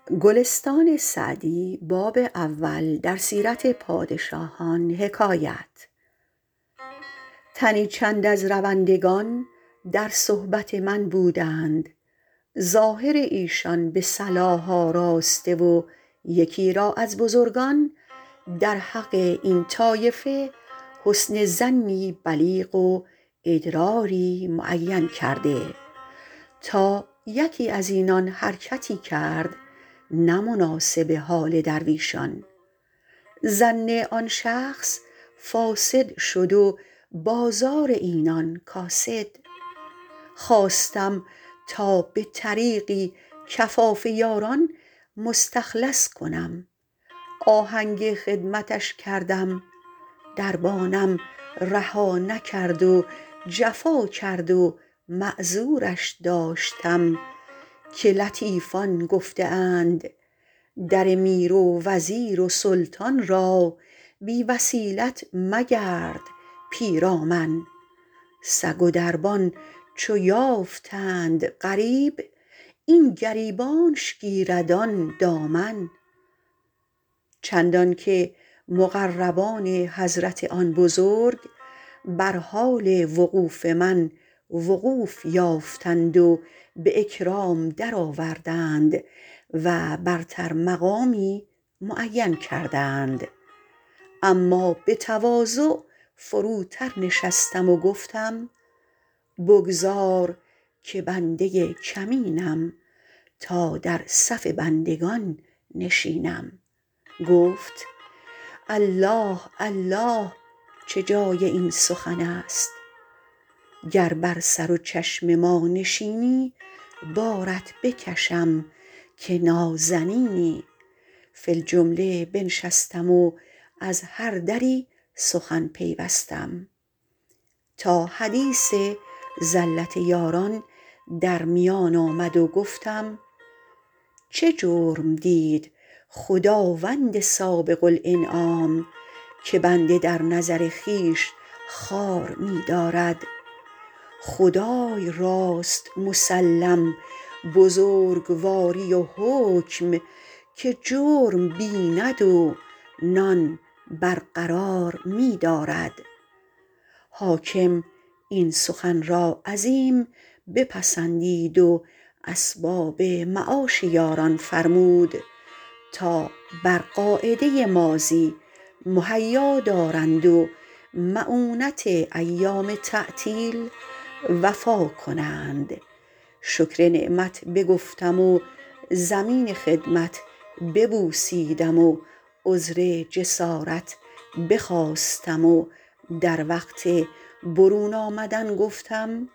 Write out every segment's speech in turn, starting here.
تنی چند از روندگان در صحبت من بودند ظاهر ایشان به صلاح آراسته و یکی را از بزرگان در حق این طایفه حسن ظنی بلیغ و ادراری معین کرده تا یکی از اینان حرکتی کرد نه مناسب حال درویشان. ظن آن شخص فاسد شد و بازار اینان کاسد. خواستم تا به طریقی کفاف یاران مستخلص کنم، آهنگ خدمتش کردم، دربانم رها نکرد و جفا کرد و معذورش داشتم که لطیفان گفته اند در میر و وزیر و سلطان را بی وسیلت مگرد پیرامن. سگ و دربان چو یافتند غریب، این گریبانش گیرد آن دامن. چندان که مقربان حضرت آن بزرگ بر حال وقوف من وقوف یافتند و به اکرام در آوردند و برتر مقامی معین کردند. اما به تواضع فروتر نشستم و گفتم بگذار که بنده کمینم تا در صف بندگان نشینم. گفت الله الله، چه جای این سخن است؟ گر بر سر و چشم ما نشینی بارت بکشم که نازنینی. فی الجمله بنشستم و از هر دری سخن پیوستم تا حدیث زلت یاران در میان آمد و گفتم چه جرم دید خداوند سابق الانعام که بنده در نظر خویش خوار می دارد؟ خدای راست مسلم بزرگواری و حکم که جرم بیند و نان برقرار می دارد. حاکم این سخن را عظیم بپسندید و اسباب معاش یاران فرمود تا بر قاعده ماضی مهیا دارند و مؤونت ایام تعطیل وفا کنند. شکر نعمت بگفتم و زمین خدمت ببوسیدم و عذر جسارت بخواستم و در وقت برون آمدن گفتم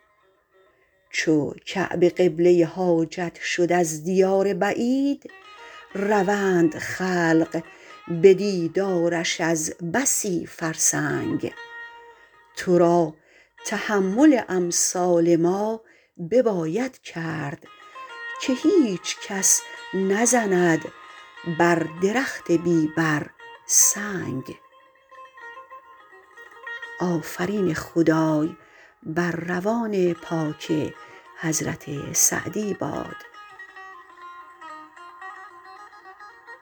چو کعبه قبله حاجت شد از دیار بعید، روند خلق به دیدارش از بسی فرسنگ. تو را تحمل امثال ما بباید کرد که هیچ کس نزند بر درخت بی بر سنگ.